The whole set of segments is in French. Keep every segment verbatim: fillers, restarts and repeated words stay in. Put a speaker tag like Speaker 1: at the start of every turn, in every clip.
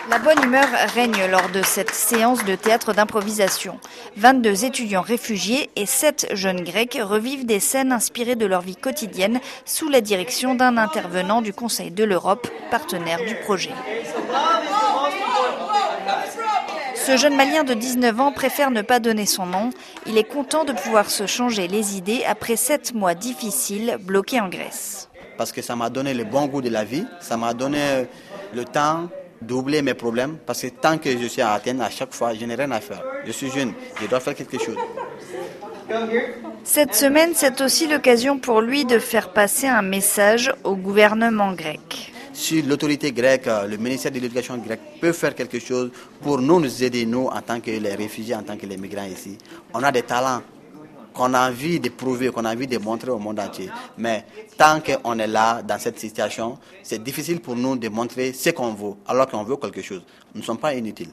Speaker 1: La bonne humeur règne lors de cette séance de théâtre d'improvisation. vingt-deux étudiants réfugiés et sept jeunes Grecs revivent des scènes inspirées de leur vie quotidienne sous la direction d'un intervenant du Conseil de l'Europe, partenaire du projet. Ce jeune Malien de dix-neuf ans préfère ne pas donner son nom. Il est content de pouvoir se changer les idées après sept mois difficiles bloqués en Grèce.
Speaker 2: Parce que ça m'a donné le bon goût de la vie, ça m'a donné le temps d'oublier mes problèmes. Parce que tant que je suis à Athènes, à chaque fois, je n'ai rien à faire. Je suis jeune, je dois faire quelque chose.
Speaker 1: Cette semaine, c'est aussi l'occasion pour lui de faire passer un message au gouvernement grec.
Speaker 2: Si l'autorité grecque, le ministère de l'Éducation grecque peut faire quelque chose pour nous, nous aider, nous, en tant que les réfugiés, en tant que les migrants ici, on a des talents qu'on a envie de prouver, qu'on a envie de montrer au monde entier. Mais tant qu'on est là, dans cette situation, c'est difficile pour nous de montrer ce qu'on veut, alors qu'on veut quelque chose. Nous ne sommes pas inutiles.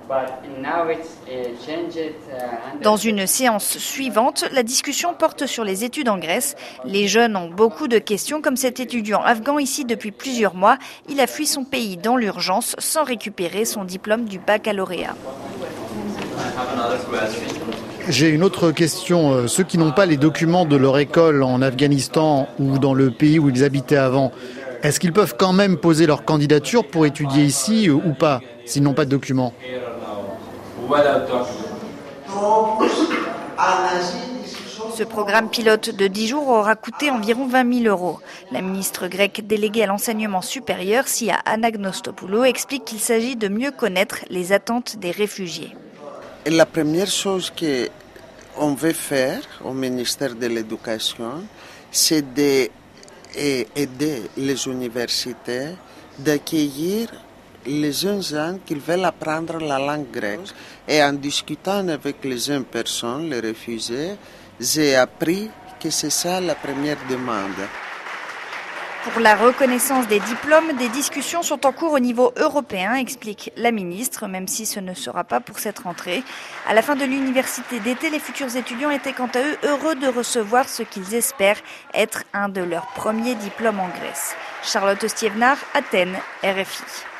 Speaker 1: Dans une séance suivante, la discussion porte sur les études en Grèce. Les jeunes ont beaucoup de questions, comme cet étudiant afghan ici depuis plusieurs mois. Il a fui son pays dans l'urgence sans récupérer son diplôme du baccalauréat.
Speaker 3: J'ai une autre question. Ceux qui n'ont pas les documents de leur école en Afghanistan ou dans le pays où ils habitaient avant, est-ce qu'ils peuvent quand même poser leur candidature pour étudier ici ou pas, s'ils n'ont pas de documents ?
Speaker 1: Ce programme pilote de dix jours aura coûté environ vingt mille euros. La ministre grecque déléguée à l'enseignement supérieur, Sia Anagnostopoulou, explique qu'il s'agit de mieux connaître les attentes des réfugiés.
Speaker 4: Et la première chose qu'on veut faire au ministère de l'Éducation, c'est d'aider les universités d'accueillir les jeunes gens qui veulent apprendre la langue grecque. Et en discutant avec les jeunes personnes, les réfugiés, j'ai appris que c'est ça la première demande.
Speaker 1: Pour la reconnaissance des diplômes, des discussions sont en cours au niveau européen, explique la ministre, même si ce ne sera pas pour cette rentrée. À la fin de l'université d'été, les futurs étudiants étaient quant à eux heureux de recevoir ce qu'ils espèrent être un de leurs premiers diplômes en Grèce. Charlotte Stievnar, Athènes, R F I.